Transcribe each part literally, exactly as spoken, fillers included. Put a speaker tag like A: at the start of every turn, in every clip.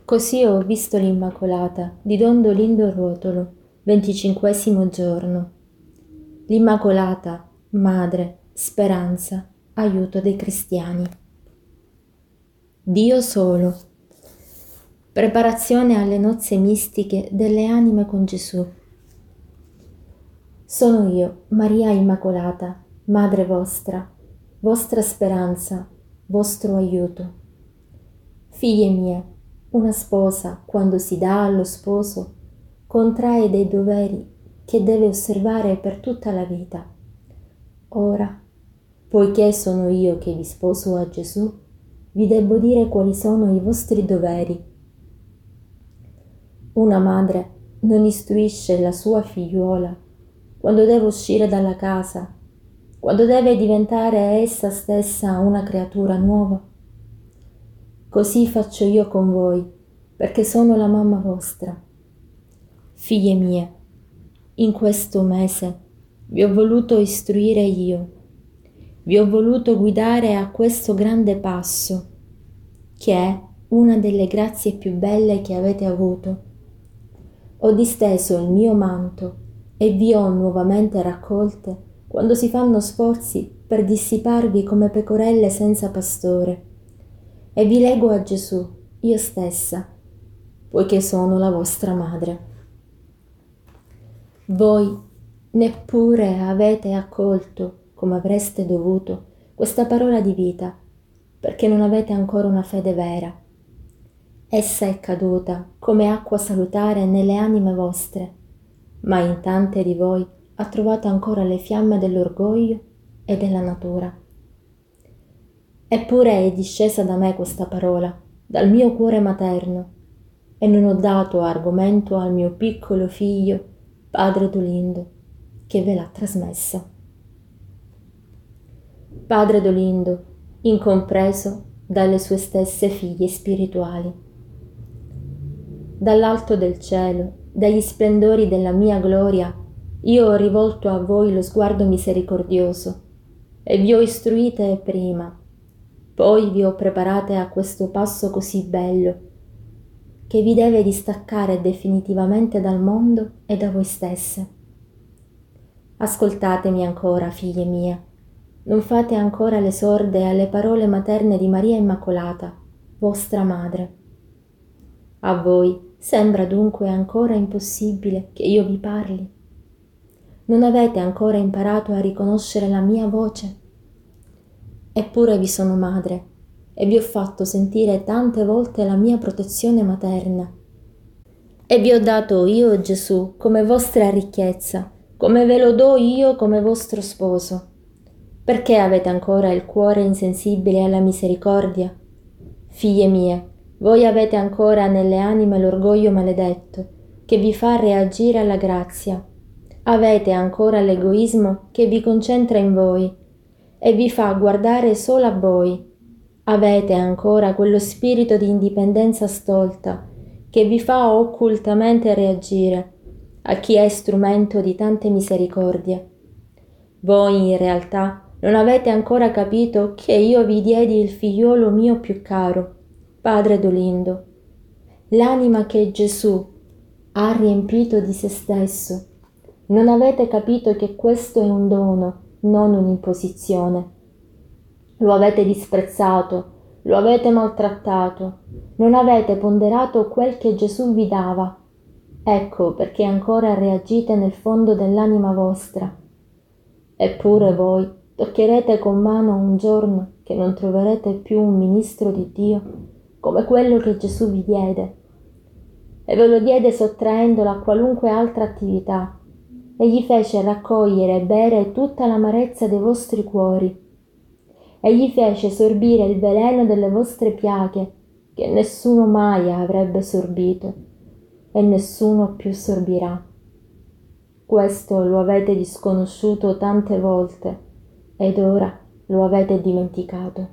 A: Così ho visto l'Immacolata di Don Dolindo Ruotolo, venticinquesimo giorno. L'Immacolata, Madre, Speranza, aiuto dei cristiani. Dio solo. Preparazione alle nozze mistiche delle anime con Gesù. Sono io, Maria Immacolata, Madre vostra, vostra speranza, vostro aiuto. Figlie mie, una sposa, quando si dà allo sposo, contrae dei doveri che deve osservare per tutta la vita. Ora, poiché sono io che vi sposo a Gesù, vi debbo dire quali sono i vostri doveri. Una madre non istruisce la sua figliuola quando deve uscire dalla casa, quando deve diventare essa stessa una creatura nuova. Così faccio io con voi, perché sono la mamma vostra. Figlie mie, in questo mese vi ho voluto istruire io, vi ho voluto guidare a questo grande passo, che è una delle grazie più belle che avete avuto. Ho disteso il mio manto e vi ho nuovamente raccolte quando si fanno sforzi per dissiparvi come pecorelle senza pastore. E vi leggo a Gesù, io stessa, poiché sono la vostra madre. Voi neppure avete accolto, come avreste dovuto, questa parola di vita, perché non avete ancora una fede vera. Essa è caduta come acqua salutare nelle anime vostre, ma in tante di voi ha trovato ancora le fiamme dell'orgoglio e della natura. Eppure è discesa da me questa parola, dal mio cuore materno, e non ho dato argomento al mio piccolo figlio, padre Dolindo, che ve l'ha trasmessa. Padre Dolindo, incompreso dalle sue stesse figlie spirituali. Dall'alto del cielo, dagli splendori della mia gloria, io ho rivolto a voi lo sguardo misericordioso, e vi ho istruite prima. Poi vi ho preparate a questo passo così bello, che vi deve distaccare definitivamente dal mondo e da voi stesse. Ascoltatemi ancora, figlie mie, non fate ancora le sorde alle parole materne di Maria Immacolata, vostra madre. A voi sembra dunque ancora impossibile che io vi parli? Non avete ancora imparato a riconoscere la mia voce? Eppure vi sono madre e vi ho fatto sentire tante volte la mia protezione materna. E vi ho dato io Gesù come vostra ricchezza, come ve lo do io come vostro sposo. Perché avete ancora il cuore insensibile alla misericordia? Figlie mie, voi avete ancora nelle anime l'orgoglio maledetto che vi fa reagire alla grazia. Avete ancora l'egoismo che vi concentra in voi e vi fa guardare solo a voi. Avete ancora quello spirito di indipendenza stolta che vi fa occultamente reagire a chi è strumento di tante misericordie. Voi in realtà non avete ancora capito che io vi diedi il figliuolo mio più caro, Padre Dolindo, l'anima che Gesù ha riempito di se stesso. Non avete capito che questo è un dono, non un'imposizione. Lo avete disprezzato, lo avete maltrattato, non avete ponderato quel che Gesù vi dava. Ecco perché ancora reagite nel fondo dell'anima vostra. Eppure voi toccherete con mano un giorno che non troverete più un ministro di Dio come quello che Gesù vi diede. E ve lo diede sottraendolo a qualunque altra attività, e gli fece raccogliere e bere tutta l'amarezza dei vostri cuori, e gli fece sorbire il veleno delle vostre piaghe, che nessuno mai avrebbe sorbito, e nessuno più sorbirà. Questo lo avete disconosciuto tante volte, ed ora lo avete dimenticato.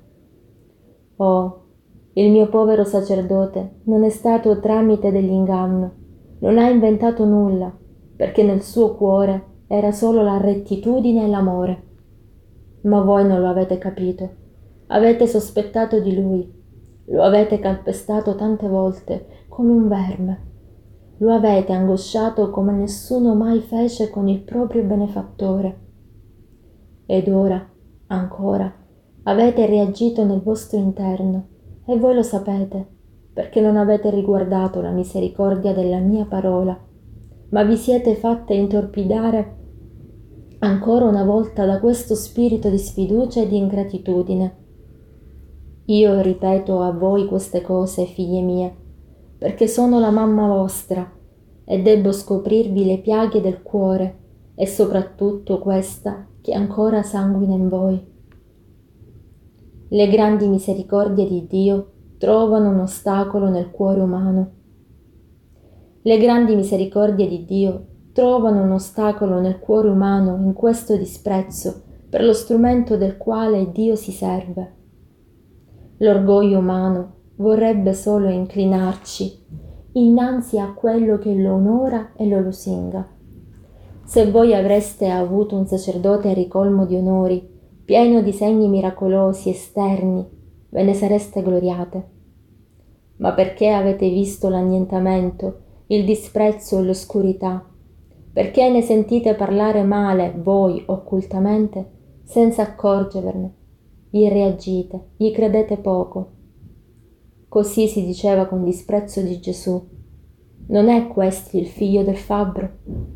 A: Oh, il mio povero sacerdote non è stato tramite dell'inganno, non ha inventato nulla, perché nel suo cuore era solo la rettitudine e l'amore. Ma voi non lo avete capito, avete sospettato di lui, lo avete calpestato tante volte come un verme. Lo avete angosciato come nessuno mai fece con il proprio benefattore. Ed ora, ancora, avete reagito nel vostro interno, e voi lo sapete, perché non avete riguardato la misericordia della mia parola, ma vi siete fatte intorpidare ancora una volta da questo spirito di sfiducia e di ingratitudine. Io ripeto a voi queste cose, figlie mie, perché sono la mamma vostra e debbo scoprirvi le piaghe del cuore e soprattutto questa che ancora sanguina in voi. Le grandi misericordie di Dio trovano un ostacolo nel cuore umano. Le grandi misericordie di Dio trovano un ostacolo nel cuore umano in questo disprezzo per lo strumento del quale Dio si serve. L'orgoglio umano vorrebbe solo inclinarci innanzi a quello che lo onora e lo lusinga. Se voi avreste avuto un sacerdote ricolmo di onori, pieno di segni miracolosi esterni, ve ne sareste gloriate. Ma perché avete visto l'annientamento, il disprezzo e l'oscurità? Perché ne sentite parlare male voi occultamente, senza accorgervene? Gli reagite, gli credete poco. Così si diceva con disprezzo di Gesù. Non è questi il figlio del fabbro?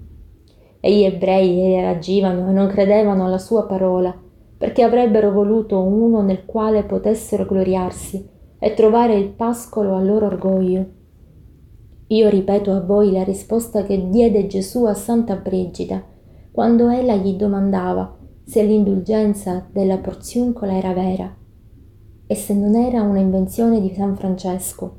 A: E gli ebrei reagivano e non credevano alla sua parola, perché avrebbero voluto uno nel quale potessero gloriarsi e trovare il pascolo al loro orgoglio. Io ripeto a voi la risposta che diede Gesù a Santa Brigida, quando ella gli domandava se l'indulgenza della porziuncola era vera e se non era una invenzione di San Francesco.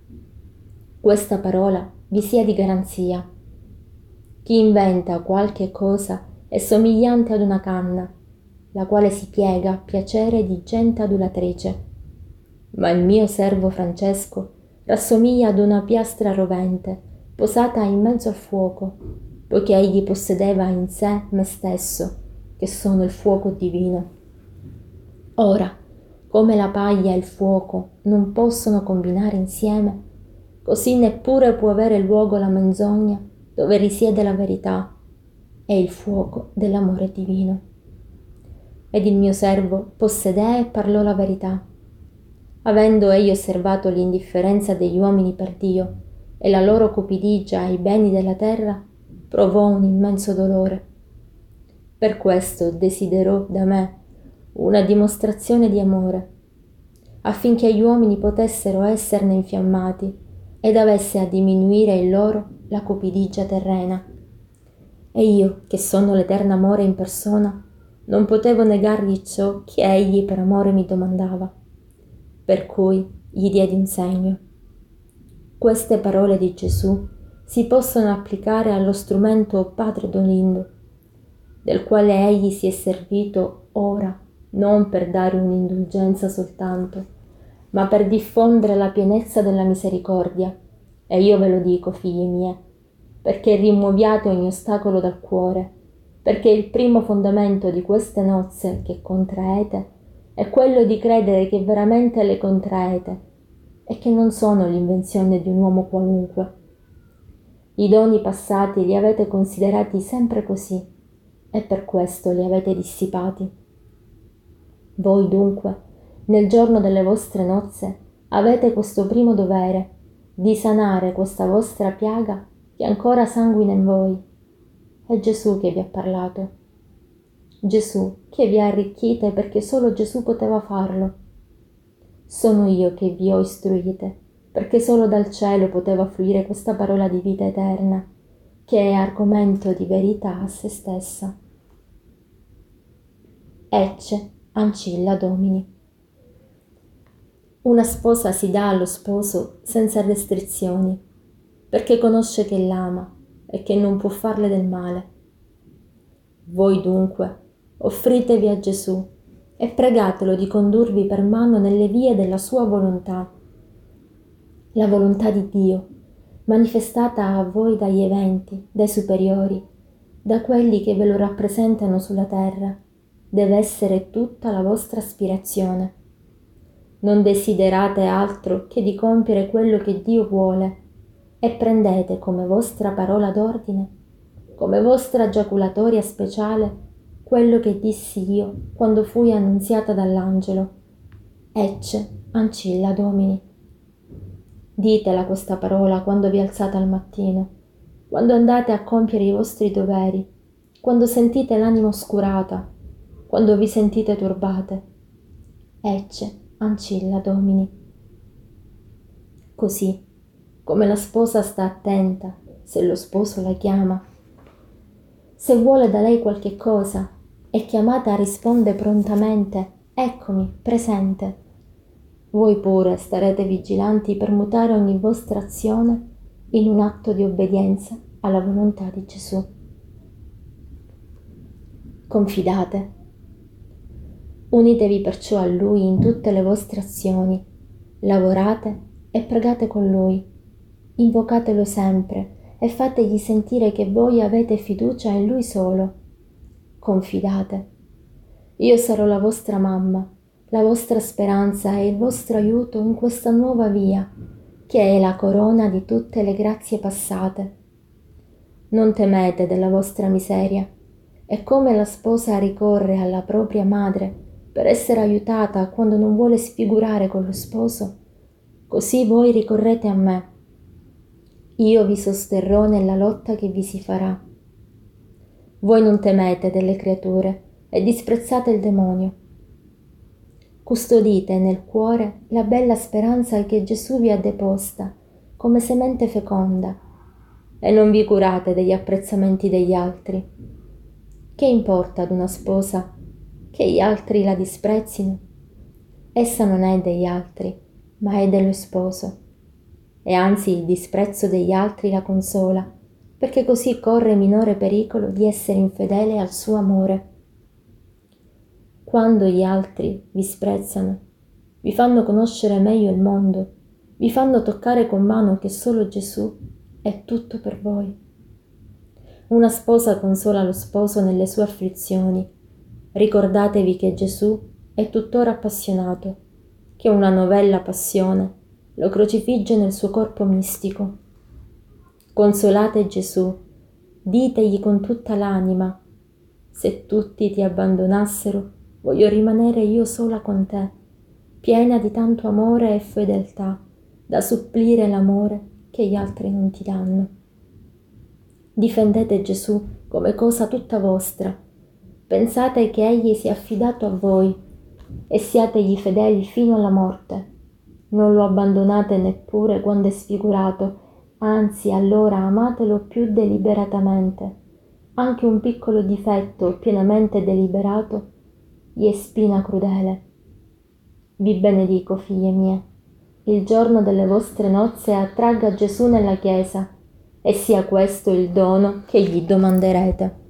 A: Questa parola vi sia di garanzia. Chi inventa qualche cosa è somigliante ad una canna, la quale si piega a piacere di gente adulatrice. Ma il mio servo Francesco rassomiglia ad una piastra rovente, posata in mezzo al fuoco, poiché egli possedeva in sé me stesso, che sono il fuoco divino. Ora, come la paglia e il fuoco non possono combinare insieme, così neppure può avere luogo la menzogna dove risiede la verità e il fuoco dell'amore divino. Ed il mio servo possedé e parlò la verità. Avendo egli osservato l'indifferenza degli uomini per Dio e la loro cupidigia ai beni della terra, provò un immenso dolore. Per questo desiderò da me una dimostrazione di amore, affinché gli uomini potessero esserne infiammati ed avesse a diminuire in loro la cupidigia terrena. E io, che sono l'eterno amore in persona, non potevo negargli ciò che egli per amore mi domandava, per cui gli diedi un segno. Queste parole di Gesù si possono applicare allo strumento Padre Dolindo, del quale egli si è servito ora, non per dare un'indulgenza soltanto, ma per diffondere la pienezza della misericordia. E io ve lo dico, figlie mie, perché rimuoviate ogni ostacolo dal cuore, perché il primo fondamento di queste nozze che contraete è quello di credere che veramente le contraete e che non sono l'invenzione di un uomo qualunque. I doni passati li avete considerati sempre così e per questo li avete dissipati. Voi dunque, nel giorno delle vostre nozze, avete questo primo dovere di sanare questa vostra piaga che ancora sanguina in voi. È Gesù che vi ha parlato. Gesù che vi ha arricchite perché solo Gesù poteva farlo. Sono io che vi ho istruite perché solo dal cielo poteva fluire questa parola di vita eterna, che è argomento di verità a se stessa. Ecce ancilla Domini. Una sposa si dà allo sposo senza restrizioni, perché conosce che l'ama e che non può farle del male. Voi dunque offritevi a Gesù e pregatelo di condurvi per mano nelle vie della sua volontà, la volontà di Dio, manifestata a voi dagli eventi, dai superiori, da quelli che ve lo rappresentano sulla terra, deve essere tutta la vostra aspirazione. Non desiderate altro che di compiere quello che Dio vuole e prendete come vostra parola d'ordine, come vostra giaculatoria speciale, quello che dissi io quando fui annunziata dall'angelo. Ecce ancilla Domini. Ditela questa parola quando vi alzate al mattino, quando andate a compiere i vostri doveri, quando sentite l'anima oscurata, quando vi sentite turbate. Ecce ancilla Domini. Così, come la sposa sta attenta se lo sposo la chiama, se vuole da lei qualche cosa e chiamata risponde prontamente: eccomi, presente. Voi pure starete vigilanti per mutare ogni vostra azione in un atto di obbedienza alla volontà di Gesù. Confidate. Unitevi perciò a Lui in tutte le vostre azioni, lavorate e pregate con Lui, invocatelo sempre e fategli sentire che voi avete fiducia in Lui solo. Confidate. Io sarò la vostra mamma, la vostra speranza e il vostro aiuto in questa nuova via, che è la corona di tutte le grazie passate. Non temete della vostra miseria, e come la sposa ricorre alla propria madre per essere aiutata quando non vuole sfigurare con lo sposo, così voi ricorrete a me. Io vi sosterrò nella lotta che vi si farà. Voi non temete delle creature e disprezzate il demonio. Custodite nel cuore la bella speranza che Gesù vi ha deposta come semente feconda e non vi curate degli apprezzamenti degli altri. Che importa ad una sposa che gli altri la disprezzino? Essa non è degli altri, ma è dello sposo. E anzi il disprezzo degli altri la consola, perché così corre minore pericolo di essere infedele al suo amore. Quando gli altri vi sprezzano, vi fanno conoscere meglio il mondo, vi fanno toccare con mano che solo Gesù è tutto per voi. Una sposa consola lo sposo nelle sue afflizioni. Ricordatevi che Gesù è tuttora appassionato, che una novella passione lo crocifigge nel suo corpo mistico. Consolate Gesù, ditegli con tutta l'anima: se tutti ti abbandonassero, voglio rimanere io sola con te, piena di tanto amore e fedeltà, da supplire l'amore che gli altri non ti danno. Difendete Gesù come cosa tutta vostra. Pensate che Egli sia affidato a voi e siategli fedeli fino alla morte. Non lo abbandonate neppure quando è sfigurato, anzi allora amatelo più deliberatamente. Anche un piccolo difetto pienamente deliberato gli è spina crudele. Vi benedico, figlie mie. Il giorno delle vostre nozze attragga Gesù nella chiesa e sia questo il dono che gli domanderete.